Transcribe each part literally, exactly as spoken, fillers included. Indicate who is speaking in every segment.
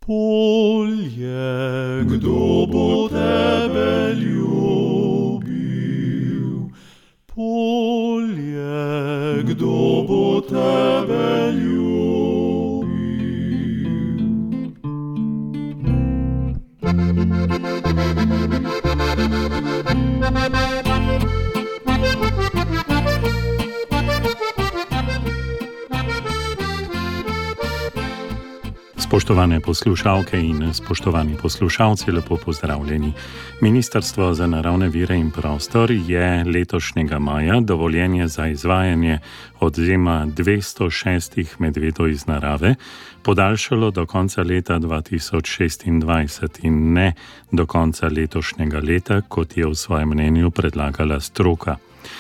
Speaker 1: Polje, kdo bo tebe ljubil? Polje, kdo bo tebe ljubil?
Speaker 2: Spoštovane poslušalke in spoštovani poslušalci, lepo pozdravljeni. Ministrstvo za naravne vire in prostor je letošnjega maja dovoljenje za izvajanje odvzema dvesto šest medvedov iz narave podaljšalo do konca leta dva tisoč šestindvajset in ne do konca letošnjega leta, kot je v svojem mnenju predlagala stroka.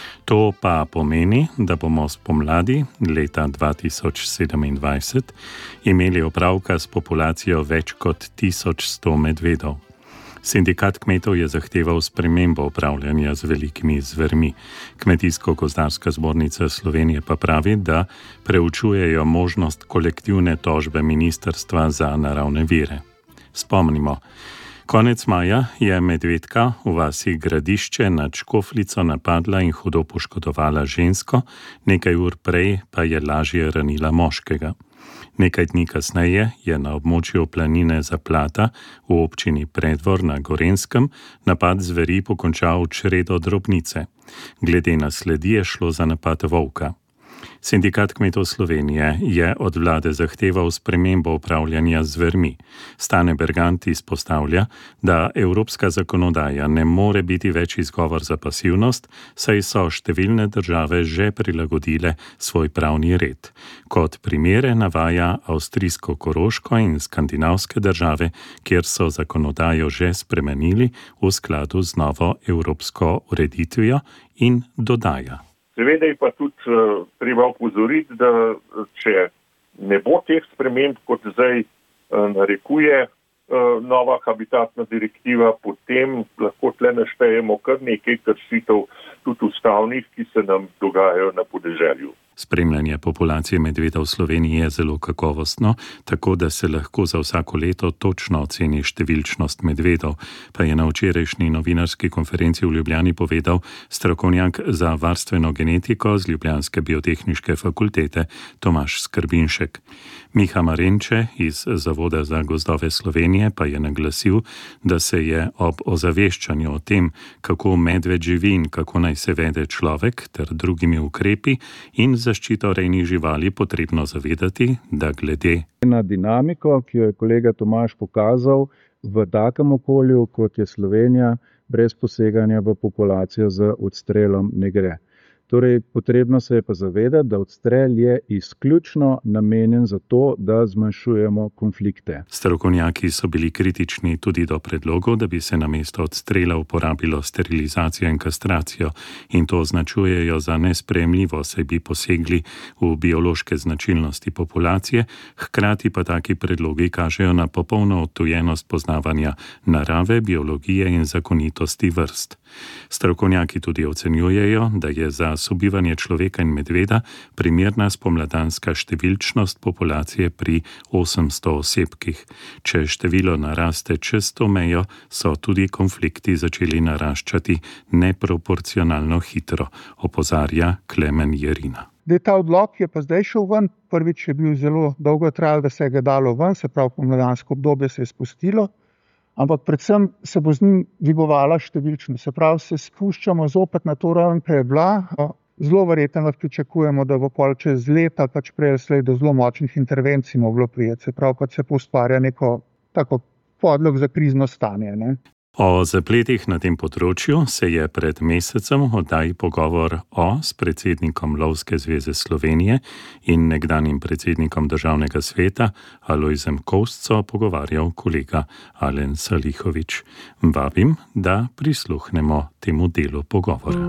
Speaker 2: To pa pomeni, da bomo spomladi leta dva tisoč sedemindvajset imeli opravka s populacijo več kot tisoč sto medvedov. Sindikat kmetov je zahteval spremembo upravljanja z velikimi zvermi. Kmetijsko-gozdarska zbornica Slovenije pa pravi, da preučujejo možnost kolektivne tožbe Ministrstva za naravne vire. Spomnimo, konec maja je medvedka v vasi Gradišče nad Škofljico napadla in hudo poškodovala žensko, nekaj ur prej pa je lažje ranila moškega. Nekaj dni kasneje je na območju planine Zaplata v občini Preddvor na Gorenjskem napad zveri pokončal čredo drobnice. Glede na sledi je šlo za napad volka. Sindikat kmetov Slovenije je od vlade zahteval spremembo upravljanja z zvermi. Stane Bergant izpostavlja, da evropska zakonodaja ne more biti več izgovor za pasivnost, saj so številne države že prilagodile svoj pravni red. Kot primere navaja avstrijsko Koroško in skandinavske države, kjer so zakonodajo že spremenili v skladu z novo evropsko ureditvijo, in dodaja.
Speaker 3: Seveda je pa tudi uh, treba opozoriti, da če ne bo teh sprememb, kot zdaj uh, narekuje uh, nova habitatna direktiva, potem lahko tle naštejemo kar nekaj kršitev tudi ustavnih, ki se nam dogajajo na podeželju.
Speaker 2: Spremljanje populacije medveda v Sloveniji je zelo kakovostno, tako da se lahko za vsako leto točno oceni številčnost medvedov, pa je na včerajšnji novinarski konferenci v Ljubljani povedal strokovnjak za varstveno genetiko z ljubljanske biotehniške fakultete Tomaž Skrbinšek. Miha Marenče iz Zavoda za gozdove Slovenije pa je naglasil, da se je ob ozaveščanju o tem, kako medved živi in kako naj se vede človek ter drugimi ukrepi in zaščito rejnih živali potrebno zavedati, da glede
Speaker 4: na dinamiko, ki jo je kolega Tomaž pokazal, v takem okolju, kot je Slovenija, brez poseganja v populacijo z odstrelom ne gre. Torej, potrebno se je pa zavedati, da odstrel je izključno namenjen za to, da zmanjšujemo konflikte.
Speaker 2: Strokovnjaki so bili kritični tudi do predlogov, da bi se namesto odstrela uporabilo sterilizacijo in kastracijo, in to označujejo za nesprejemljivo, saj bi posegli v biološke značilnosti populacije, hkrati pa taki predlogi kažejo na popolno odtujenost poznavanja narave, biologije in zakonitosti vrst. Strokovnjaki tudi ocenjujejo, da je za sobivanje človeka in medveda primerna spomladanska številčnost populacije pri osemsto osebkih. Če število naraste čez to mejo, so tudi konflikti začeli naraščati neproporcionalno hitro, opozarja Klemen Jerina.
Speaker 5: Da ta odlok je pa zdaj šel ven, prvič je bil zelo dolgo trajal, da se je ga dalo ven, se pravi pomladansko obdobje se je spustilo, ampak predvsem se bo z njim dvigovala številčnost. Se pravi, se spuščamo zopet na to raven, ki je bila. Zelo verjetno lahko pričakujemo, da bo pol čez leta pač prej slej do zelo močnih intervencij moglo prijeti. Se pravi, pač se poustvarja neko tako podlog za krizno stanje, ne?
Speaker 2: O zapletih na tem področju se je pred mesecem oddaji Pogovor o s predsednikom Lovske zveze Slovenije in nekdanjim predsednikom Državnega sveta Alojzem Kovsco pogovarjal kolega Alen Salihovič. Vabim, da prisluhnemo temu delu pogovora.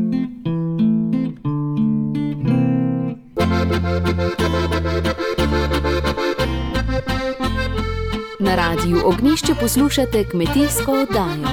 Speaker 6: Na Radiu Ognjišče poslušate kmetijsko oddajo.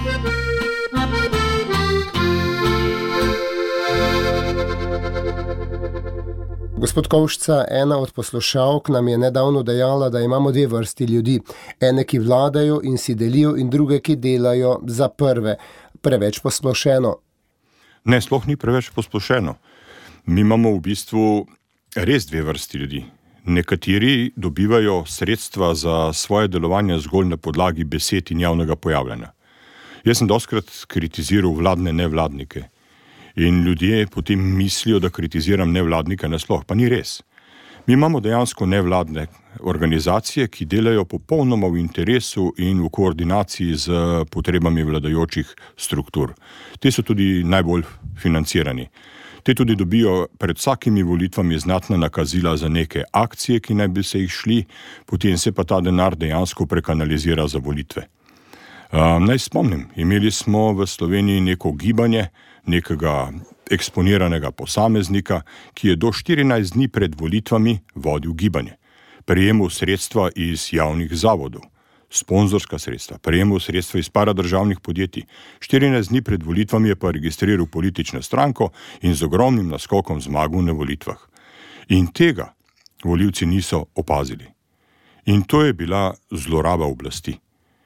Speaker 7: Gospod Kovšca, ena od poslušalk nam je nedavno dejala, da imamo dve vrsti ljudi. Ene, ki vladajo in si delijo, in druge, ki delajo za prve. Preveč posplošeno?
Speaker 8: Ne, sploh ni preveč posplošeno. Mi imamo v bistvu res dve vrsti ljudi. Nekateri dobivajo sredstva za svoje delovanje zgolj na podlagi besed in javnega pojavljanja. Jaz sem dostikrat kritiziral vladne nevladnike. In ljudje potem mislijo, da kritiziram nevladnika nasploh, pa ni res. Mi imamo dejansko nevladne organizacije, ki delajo popolnoma v interesu in v koordinaciji z potrebami vladajočih struktur. Te so tudi najbolj financirani. Te tudi dobijo pred vsakimi volitvami znatna nakazila za neke akcije, ki naj bi se jih šli, potem se pa ta denar dejansko prekanalizira za volitve. Um, naj spomnim, imeli smo v Sloveniji neko gibanje, nekega eksponiranega posameznika, ki je do štirinajst dni pred volitvami vodil gibanje. Prejemal sredstva iz javnih zavodov, sponzorska sredstva, prejemal sredstva iz paradržavnih podjetij. štirinajst dni pred volitvami je pa registriral politično stranko in z ogromnim naskokom zmagal na volitvah. In tega volivci niso opazili. In to je bila zloraba oblasti.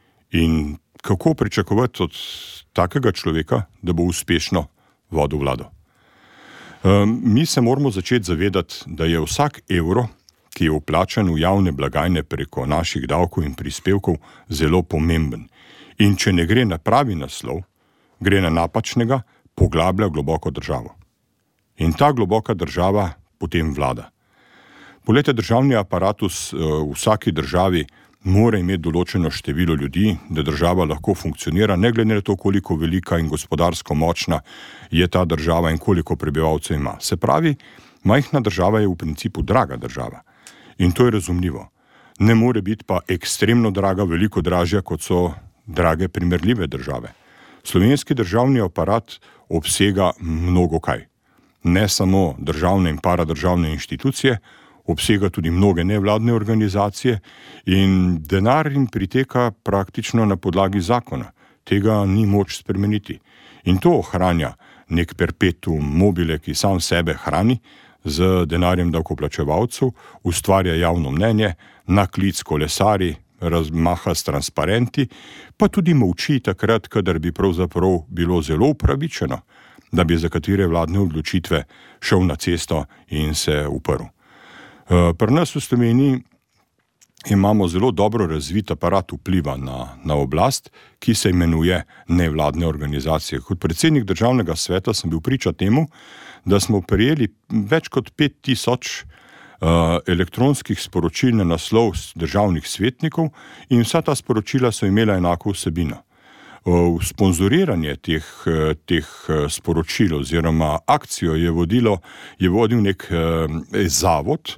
Speaker 8: In kako pričakovati od takega človeka, da bo uspešno vodil vlado? Um, mi se moramo začeti zavedati, da je vsak evro, ki je vplačan v javne blagajne preko naših davkov in prispevkov, zelo pomemben. In če ne gre na pravi naslov, gre na napačnega, poglablja globoko državo. In ta globoka država potem vlada. Poglejte, državni aparatus v vsaki državi mora imeti določeno število ljudi, da država lahko funkcionira, ne glede na to, koliko velika in gospodarsko močna je ta država in koliko prebivalcev ima. Se pravi, majhna država je v principu draga država. In to je razumljivo. Ne more biti pa ekstremno draga, veliko dražja, kot so drage primerljive države. Slovenski državni aparat obsega mnogo kaj. Ne samo državne in paradržavne inštitucije, obsega tudi mnoge nevladne organizacije in denar jim priteka praktično na podlagi zakona. Tega ni moč spremeniti. In to ohranja nek perpetuum mobile, ki sam sebe hrani z denarjem davkoplačevalcev, ustvarja javno mnenje, na klic kolesari, razmaha s transparenti, pa tudi molči takrat, kadar bi pravzaprav bilo zelo upravičeno, da bi za katere vladne odločitve šel na cesto in se uprl. Pri nas v Sloveniji imamo zelo dobro razvit aparat vpliva na, na oblast, ki se imenuje nevladne organizacije. Kot predsednik državnega sveta sem bil priča temu, da smo prejeli več kot pet tisoč uh, elektronskih sporočil na naslov državnih svetnikov in vsa ta sporočila so imela enako vsebino. Uh, sponzoriranje teh, uh, teh uh, sporočil oziroma akcijo je, vodilo, je vodil nek uh, zavod,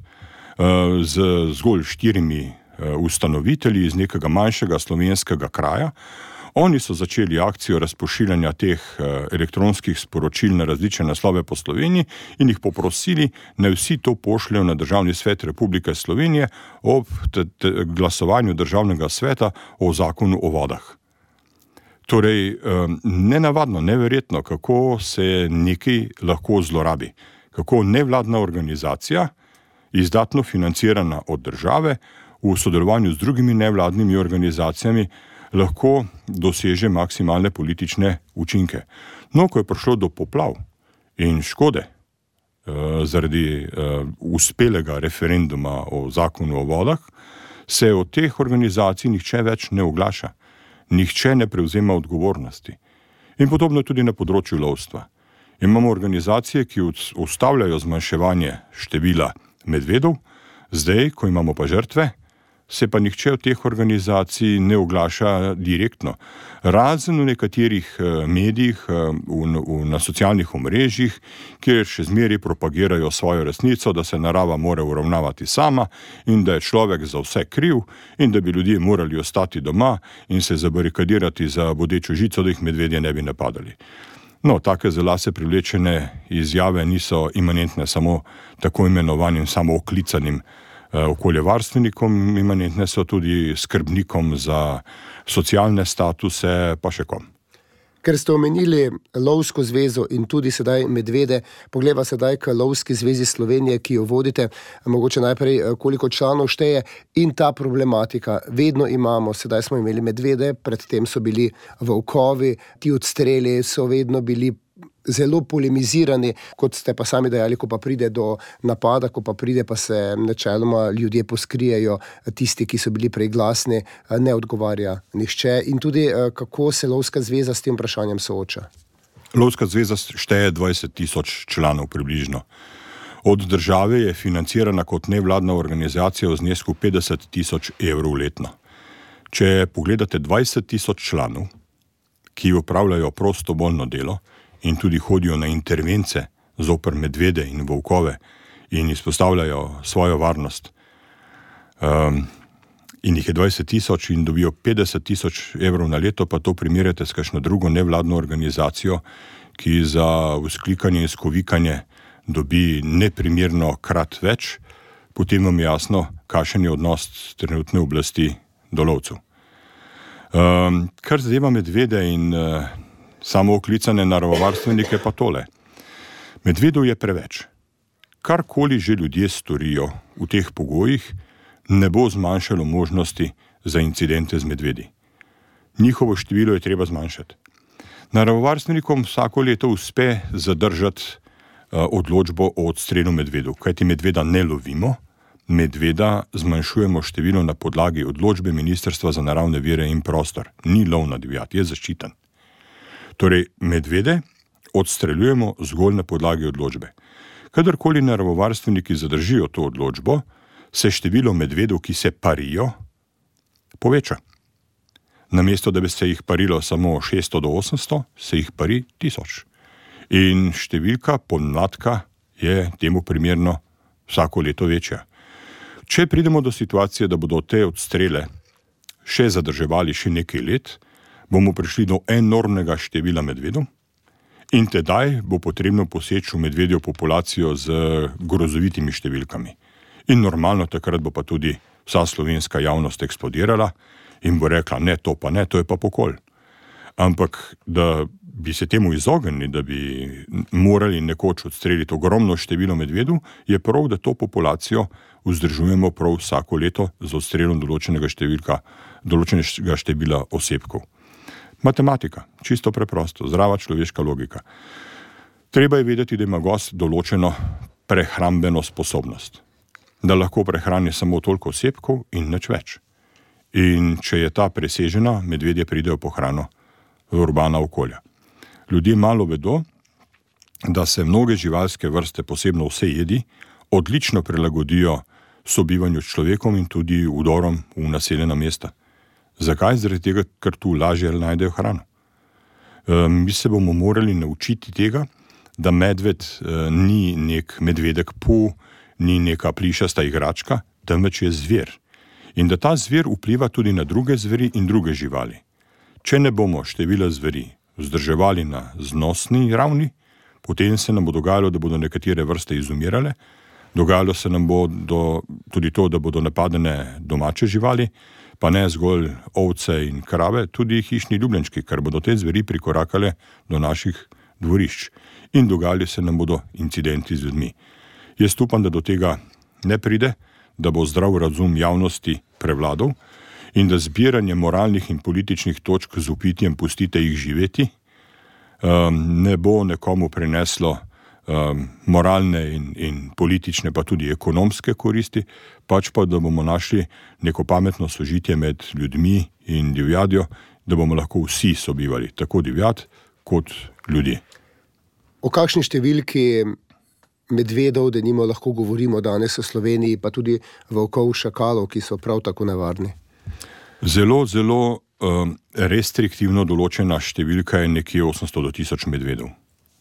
Speaker 8: z zgolj štirimi ustanovitelji iz nekega manjšega slovenskega kraja. Oni so začeli akcijo razpošiljanja teh elektronskih sporočil na različne naslove po Sloveniji in jih poprosili, naj vsi to pošljajo na Državni svet Republike Slovenije ob t- t- glasovanju Državnega sveta o zakonu o vodah. Torej, nenavadno, neverjetno, kako se nekaj lahko zlorabi. Kako nevladna organizacija, izdatno financirana od države, v sodelovanju z drugimi nevladnimi organizacijami, lahko doseže maksimalne politične učinke. No, ko je prišlo do poplav in škode eh, zaradi eh, uspelega referenduma o zakonu o vodah, se od teh organizacij nihče več ne oglaša. Nihče ne prevzema odgovornosti. In podobno tudi na področju lovstva. Imamo organizacije, ki ustavljajo zmanjševanje števila medvedov, zdaj, ko imamo pa žrtve, se pa nihče od teh organizacij ne oglaša direktno. Razen v nekaterih medijih, v, v, na socialnih omrežjih, kjer še zmeraj propagirajo svojo resnico, da se narava mora uravnavati sama in da je človek za vse kriv in da bi ljudje morali ostati doma in se zabarikadirati za bodečo žico, da jih medvedje ne bi napadali. No, take za lase privlečene izjave niso imanentne samo tako imenovanim samooklicanim eh, okoljevarstvenikom, imanentne so tudi skrbnikom za socialne statuse, pa še kom.
Speaker 7: Ker ste omenili Lovsko zvezo in tudi sedaj medvede, pogleda sedaj k Lovski zvezi Slovenije, ki jo vodite, mogoče najprej koliko članov šteje in ta problematika. Vedno imamo, sedaj smo imeli medvede, predtem so bili volkovi, ti odstreli so vedno bili zelo polemizirani, kot ste pa sami dejali, ko pa pride do napada, ko pa pride, pa se načeloma ljudje poskrijejo, tisti, ki so bili preglasni, ne odgovarja nihče. In tudi, kako se Lovska zveza s tem vprašanjem sooča?
Speaker 8: Lovska zveza šteje dvajset tisoč članov približno. Od države je financirana kot nevladna organizacija v znesku petdeset tisoč evrov letno. Če pogledate dvajset tisoč članov, ki opravljajo prostovoljno delo, in tudi hodijo na intervence zoper medvede in volkove in izpostavljajo svojo varnost. Um, in jih je dvajset tisoč in dobijo petdeset tisoč evrov na leto, pa to primerjate s kakšno drugo nevladno organizacijo, ki za vzklikanje in skovikanje dobi neprimerno krat več, potem vam je jasno, kakšen je odnos trenutne oblasti do lovcev. Um, kar zadeva medvede in uh, samo oklicane naravovarstvenike pa tole. Medvedov je preveč. Karkoli že ljudje storijo v teh pogojih, ne bo zmanjšalo možnosti za incidente z medvedi. Njihovo število je treba zmanjšati. Naravovarstvenikom vsako leto uspe zadržati uh, odločbo o odstrelu medvedov, kajti medveda ne lovimo, medveda zmanjšujemo število na podlagi odločbe Ministrstva za naravne vire in prostor. Ni lov na divjad, je zaščiten. Torej, medvede odstreljujemo zgolj na podlagi odločbe. Kadarkoli naravovarstveniki zadržijo to odločbo, se število medvedov, ki se parijo, poveča. Namesto, da bi se jih parilo samo šeststo do osemsto, se jih pari tisoč. In številka podmladka je temu primerno vsako leto večja. Če pridemo do situacije, da bodo te odstrele še zadrževali še nekaj let, bomo prišli do enormnega števila medvedov in tedaj bo potrebno poseči v medvedjo populacijo z grozovitimi številkami. In normalno takrat bo pa tudi vsa slovenska javnost eksplodirala in bo rekla, ne, to pa ne, to je pa pokol. Ampak, da bi se temu izognili, da bi morali nekoč odstreliti ogromno število medvedov, je prav, da to populacijo vzdržujemo prav vsako leto z odstrelom določenega številka, določenega števila osebkov. Matematika, čisto preprosto, zdrava človeška logika. Treba je vedeti, da ima gost določeno prehrambeno sposobnost. Da lahko prehrani samo toliko osebkov in nič več. In če je ta presežena, medvedje pridejo po hrano v urbana okolja. Ljudje malo vedo, da se mnoge živalske vrste, posebno vse jedi, odlično prilagodijo sobivanju s človekom in tudi vdorom v naseljena mesta. Zakaj? Zaradi tega, ker tu lažje najdejo hrano. E, mi se bomo morali naučiti tega, da medved e, ni nek medvedek pu, ni neka plišasta igračka, temveč je zver. In da ta zver vpliva tudi na druge zveri in druge živali. Če ne bomo števila zveri vzdrževali na znosni ravni, potem se nam bo dogajalo, da bodo nekatere vrste izumirale, dogajalo se nam bo do, tudi to, da bodo napadene domače živali, pa ne zgolj ovce in krave, tudi hišni ljubljenčki, ker bodo te zveri prikorakale do naših dvorišč. In dogajali se nam bodo incidenti z ljudmi. Jaz upam, da do tega ne pride, da bo zdrav razum javnosti prevladal in da zbiranje moralnih in političnih točk z upitjem pustite jih živeti um, ne bo nekomu prineslo um, moralne in, in politične, pa tudi ekonomske koristi, pač pa, da bomo našli neko pametno sožitje med ljudmi in divjadjo, da bomo lahko vsi sobivali, tako divjad kot ljudje.
Speaker 7: O kakšni številki medvedov, denimo, lahko govorimo danes v Sloveniji, pa tudi volkov, šakalov, ki so prav tako nevarni?
Speaker 8: Zelo, zelo um, restriktivno določena številka je nekje osemsto do tisoč medvedov.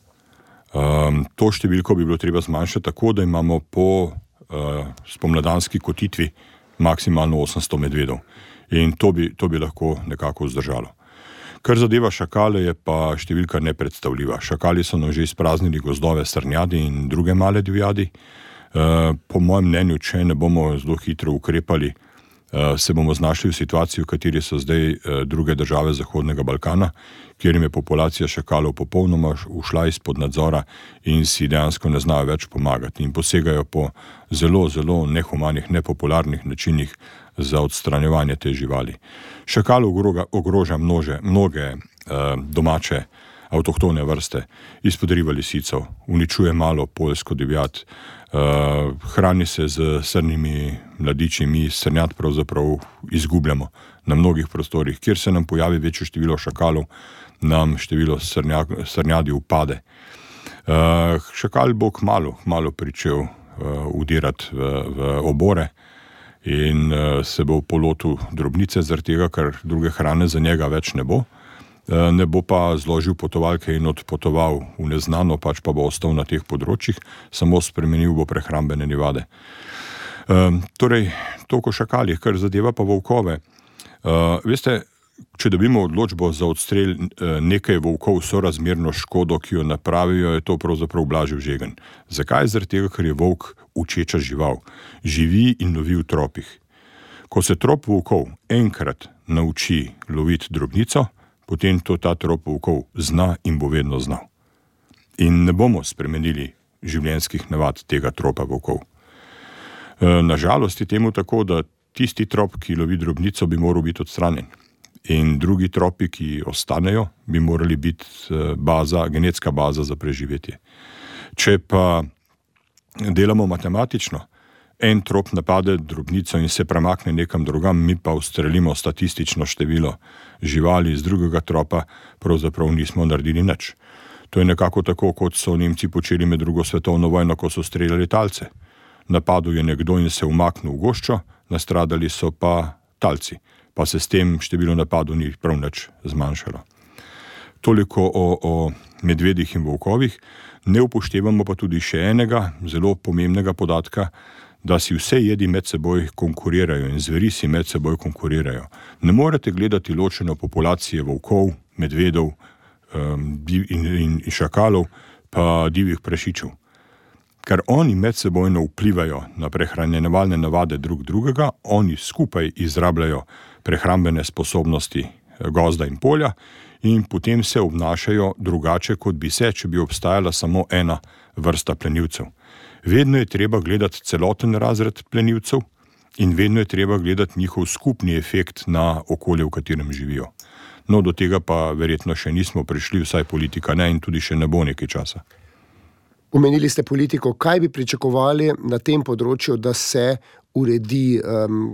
Speaker 8: Um, to številko bi bilo treba zmanjšati tako, da imamo po uh, spomladanski kotitvi maksimalno osemsto medvedov. In to bi, to bi lahko nekako vzdržalo. Kar zadeva šakale, je pa številka nepredstavljiva. Šakali so nam že izpraznili gozdove, srnjadi in druge male divjadi. Uh, po mojem mnenju, če ne bomo zelo hitro ukrepali, se bomo znašli v situaciji, v kateri so zdaj druge države Zahodnega Balkana, kjer jim je populacija šakalov popolnoma ušla izpod nadzora in si dejansko ne znajo več pomagati in posegajo po zelo, zelo nehumanih, nepopularnih načinih za odstranjevanje te živali. Šakal ogroža množe, mnoge domače avtohtone vrste, izpodriva lisico, uničuje malo poljsko divjad, Uh, hrani se z srnimi mladiči, mi srnjad pravzaprav izgubljamo na mnogih prostorih. Kjer se nam pojavi večje število šakalov, nam število srnja, srnjadi upade. Uh, šakal bo kmalu, kmalu pričel uh, udirati v, v obore in uh, se bo polotil drobnice zaradi tega, ker druge hrane za njega več ne bo. Ne bo pa zložil potovalke in odpotoval v neznano, pač pa bo ostal na teh področjih, samo spremenil bo prehrambene navade. E, torej, toliko šakalih, kar zadeva pa volkove. E, veste, če dobimo odločbo za odstrel nekaj volkov sorazmerno škodo, ki jo napravijo, je to pravzaprav blažil žegen. Zakaj? Zaradi tega, ker je volk učeča žival. Živi in lovi v tropih. Ko se trop volkov enkrat nauči loviti drobnico, potem to ta trop volkov zna in bo vedno znal. In ne bomo spremenili življenjskih navad tega tropa volkov. E, nažalost je temu tako, da tisti trop, ki lovi drobnico, bi moral biti odstranjen. In drugi tropi, ki ostanejo, bi morali biti baza, genetska baza za preživetje. Če pa delamo matematično, en trop napade drobnico in se premakne nekam drugam, mi pa ustrelimo statistično število živali iz drugega tropa, pravzaprav nismo naredili nič. To je nekako tako, kot so Nemci počeli med drugo svetovno vojno, ko so streljali talce. Napadel je nekdo in se umaknil v goščo, nastradali so pa talci, pa se s tem število napadov ni prav nič zmanjšalo. Toliko o, o medvedih in volkovih, ne upoštevamo pa tudi še enega zelo pomembnega podatka, da si vse jedi med seboj konkurirajo in zveri si med seboj konkurirajo. Ne morete gledati ločeno populacije volkov, medvedov um, in, in, in šakalov, pa divjih prašičev. Ker oni med sebojno vplivajo na prehranjevalne navade drug drugega, oni skupaj izrabljajo prehrambene sposobnosti gozda in polja in potem se obnašajo drugače, kot bi se, če bi obstajala samo ena vrsta plenilcev. Vedno je treba gledati celoten razred plenilcev in vedno je treba gledati njihov skupni efekt na okolje, v katerem živijo. No, do tega pa verjetno še nismo prišli, vsaj politika ne in tudi še ne bo nekaj časa.
Speaker 7: Omenili ste politiko, kaj bi pričakovali na tem področju, da se uredi, um,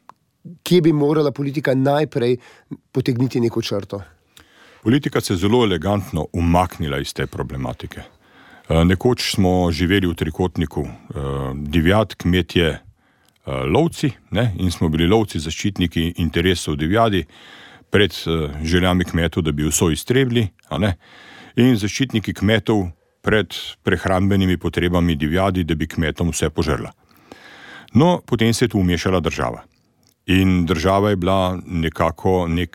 Speaker 7: kje bi morala politika najprej potegniti neko črto?
Speaker 8: Politika se je zelo elegantno umaknila iz te problematike. Nekoč smo živeli v trikotniku divjad, kmetje, lovci, ne? In smo bili lovci zaščitniki interesov divjadi pred željami kmetov, da bi vso iztrebili, a ne? In zaščitniki kmetov pred prehrambenimi potrebami divjadi, da bi kmetom vse požrla. No, potem se je tu umešala država. In država je bila nekako nek,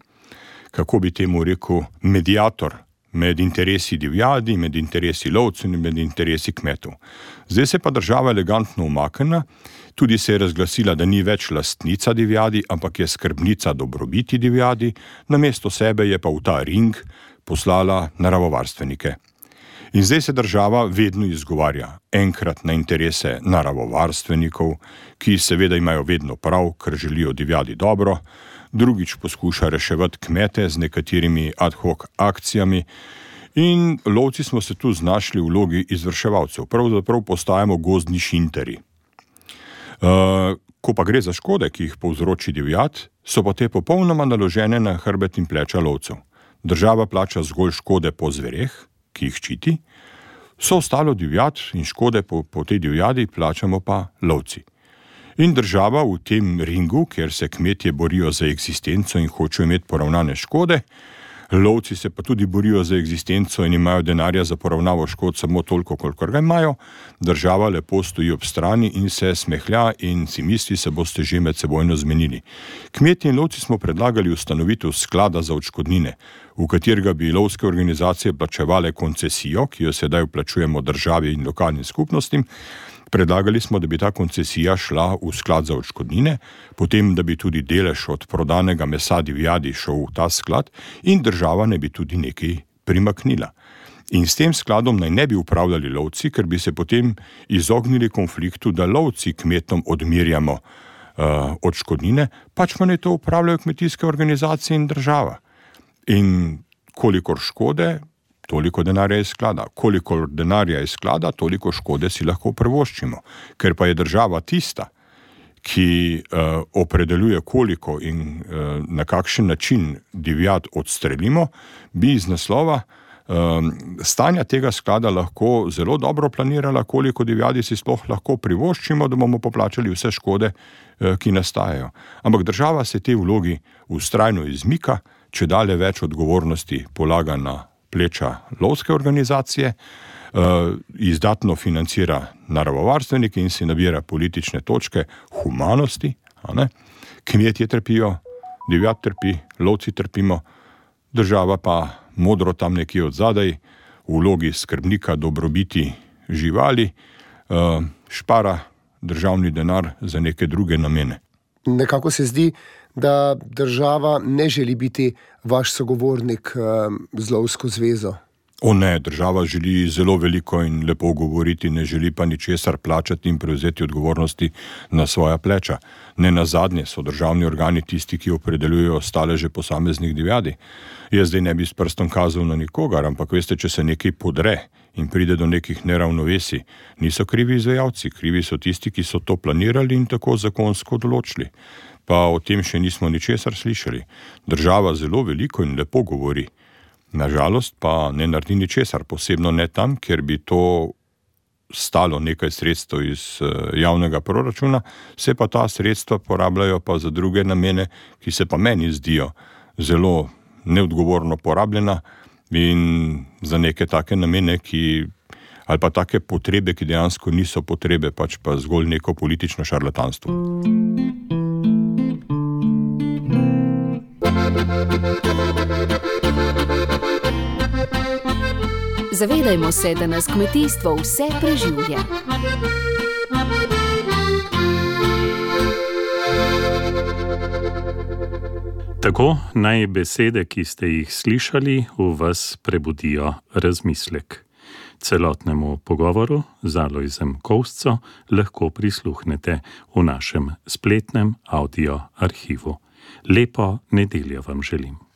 Speaker 8: kako bi temu rekel, mediator med interesi divjadi, med interesi lovcev in med interesi kmetov. Zdaj se pa država elegantno umaknila, tudi se je razglasila, da ni več lastnica divjadi, ampak je skrbnica dobrobiti divjadi, namesto sebe je pa v ta ring poslala naravovarstvenike. In zdaj se država vedno izgovarja enkrat na interese naravovarstvenikov, ki seveda imajo vedno prav, ker želijo divjadi dobro, drugič poskuša reševati kmete z nekaterimi ad hoc akcijami in lovci smo se tu znašli v vlogi izvrševalcev. Pravzaprav postajamo gozdni šinteri. Uh, ko pa gre za škode, ki jih povzroči divjad, so pa te popolnoma naložene na hrbet in pleča lovcev. Država plača zgolj škode po zvereh, ki jih ščiti, so ostalo divjad in škode po, po tej divjadi plačamo pa lovci. In država v tem ringu, kjer se kmetje borijo za eksistenco in hočejo imeti poravnane škode, lovci se pa tudi borijo za eksistenco in imajo denarja za poravnavo škod samo toliko, kolikor ga imajo, država lepo stoji ob strani in se smehlja in si misli, se boste že med sebojno zmenili. Kmetje in lovci smo predlagali ustanovitev sklada za odškodnine, v katerega bi lovske organizacije plačevale koncesijo, ki jo sedaj vplačujemo državi in lokalnim skupnostim, Predlagali smo, da bi ta koncesija šla v sklad za odškodnine, potem, da bi tudi delež od prodanega mesa divjadi šel v ta sklad in država ne bi tudi nekaj primaknila. In s tem skladom naj ne bi upravljali lovci, ker bi se potem izognili konfliktu, da lovci kmetom odmerjamo uh, odškodnine, pač pa naj to upravljajo kmetijske organizacije in država. In kolikor škode, toliko denarja iz sklada. Kolikor denarja iz sklada, toliko škode si lahko privoščimo. Ker pa je država tista, ki uh, opredeljuje koliko in uh, na kakšen način divjad odstrelimo, bi iz naslova um, stanja tega sklada lahko zelo dobro planirala, koliko divjadi si sploh lahko privoščimo, da bomo poplačali vse škode, uh, ki nastajajo. Ampak država se te vlogi vztrajno izmika, če dalje več odgovornosti polaga na pleča lovske organizacije, uh, izdatno financira naravovarstvenike in si nabira politične točke humanosti, a ne? Kmetje trpijo, divjad trpi, lovci trpimo, država pa modro tam nekje od zadaj v vlogi skrbnika dobrobiti živali uh, špara državni denar za neke druge namene.
Speaker 7: Nekako se zdi, da država ne želi biti vaš sogovornik uh, z lovsko zvezo.
Speaker 8: O ne, država želi zelo veliko in lepo govoriti, ne želi pa ničesar plačati in prevzeti odgovornosti na svoja pleča. Ne nazadnje so državni organi tisti, ki opredeljujejo staleže posameznih divjadi. Jaz zdaj ne bi s prstom kazal na nikogar, ampak veste, če se nekaj podre in pride do nekih neravnovesij, niso krivi izvajalci, krivi so tisti, ki so to planirali in tako zakonsko določili. Pa o tem še nismo ničesar slišali. Država zelo veliko in lepo govori. Nažalost pa ne naredi ničesar, posebno ne tam, kjer bi to stalo nekaj sredstev iz javnega proračuna, se pa ta sredstva porabljajo pa za druge namene, ki se pa meni zdijo zelo neodgovorno porabljena in za neke take namene, ki, ali pa take potrebe, ki dejansko niso potrebe, pač pa zgolj neko politično šarlatanstvo.
Speaker 6: Zavedajmo se, da nas kmetijstvo vse preživlja.
Speaker 2: Tako naj besede, ki ste jih slišali, v vas prebudijo razmislek. Celotnemu pogovoru z Alojzem Kovsco lahko prisluhnete v našem spletnem audio arhivu. Lepo nedeljo vam želim.